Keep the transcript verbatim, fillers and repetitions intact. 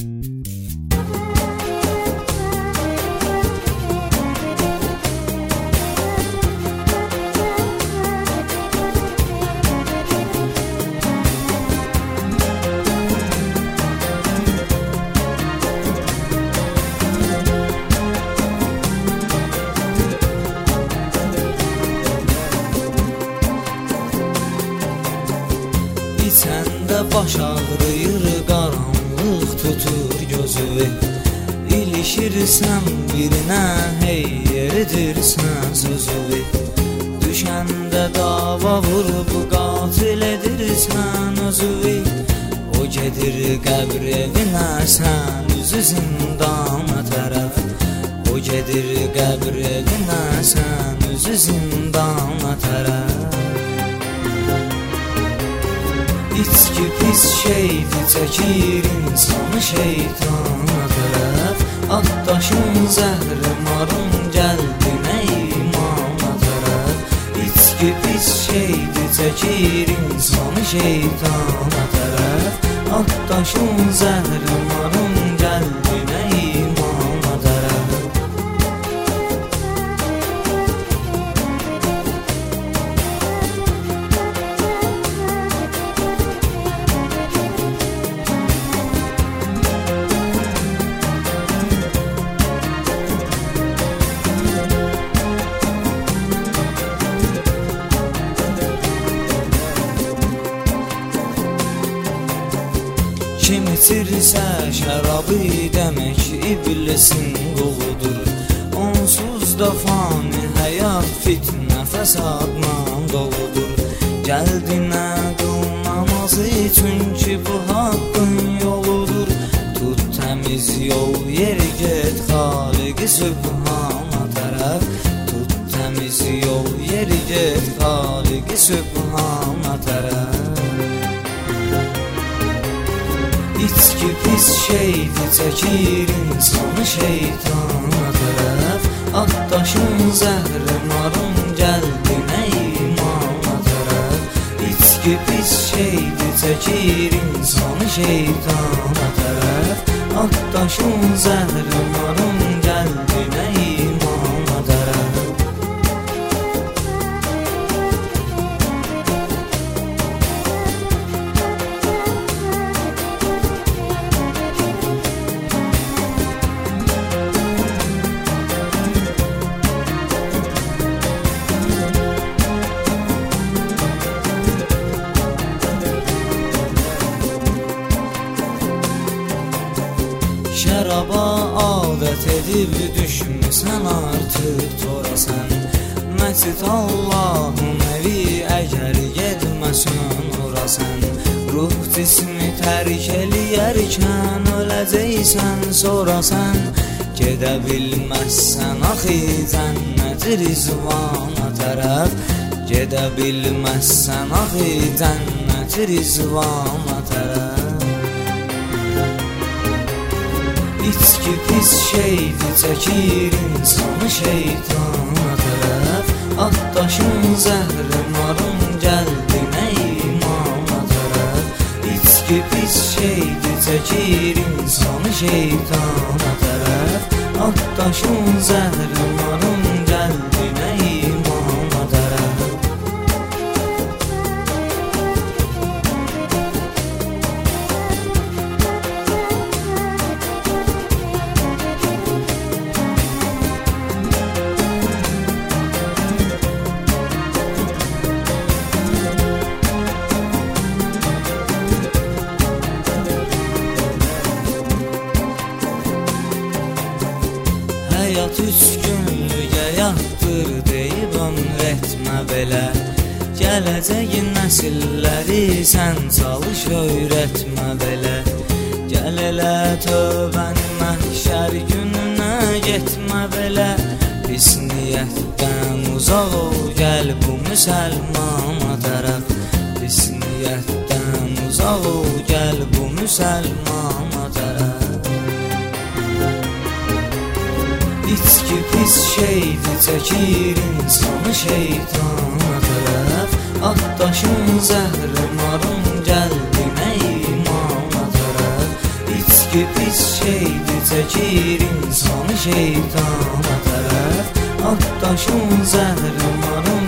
İçəndə baş ağrıyır, qaranlıq tutur gözü. İlişirsən birinə, hey yeridirsən sözü. Düşəndə dava vurub qatil edirsən özü. O gedir qəbr evinə, sən üzü zindana tərəf. O gedir qəbr evinə, sən üzü zindana tərəf. İçki pis şeydir, çəkir insanı şeytana tərəf. Addaşın zəhri marın gəldi nə imana tərəf. İçki pis şeydir, çəkir insanı şeytana tərəf. Addaşın zəhri marın gəldi nə imana tərəf. Kim içirsə şərabı demək iblisin quludur. Onsuz da fani həyat fitnə fəsadla doludur. Gəldinə qıl namazı, çünki bu haqqın yoludur. Tut təmiz yol, yeri get Xaliqi Sübhana tərəf. Tut təmiz yol, yeri get Xaliqi Sübhana tərəf. İçki pis şeydir, çəkir insanı şeytana tərəf. Addaşın zəhri marın gəldi nə imana tərəf. İçki pis şeydir, çəkir insanı şeytana tərəf. Addaşın zəhri marın gəldi nə imana tərəf. Şəraba adət edib düşmüsən artıq torasən. Məscid Allahın evi əgər gedməsən orasən. Ruh cismi tərk eləyərkən öləcəksən sorasən. Gedə bilməzsən axı cənnət rizvana tərəf. Gedə bilməzsən axı cənnət rizvana tərəf. İçki pis şeydir, çəkir insanı şeytana tərəf. Addaşın zəhri marın gəldi nə imana tərəf. İçki pis şeydir, çəkir insanı şeytana tərəf. Addaşın zəhri marın gəldi nə imana tərəf. Həyat üç günlüyə yatdır deyib ömr etmə belə. Gələcəyin nəsilləri sən çalış öyrətmə belə. Gəl elə tövbəni məhşər gününə getmə belə. Pis niyyətdən uzaq ol, gəl bu müsəlmana tərəf. Pis niyyətdən uzaq ol, gəl bu müsəlmana tərəf. İçki pis şeydir, çəkir insanı şeytana tərəf. Addaşın zəhri marın gəldi nə imana tərəf. İçki İçki pis şeydir, çəkir insanı şeytana tərəf. At daşın zəhri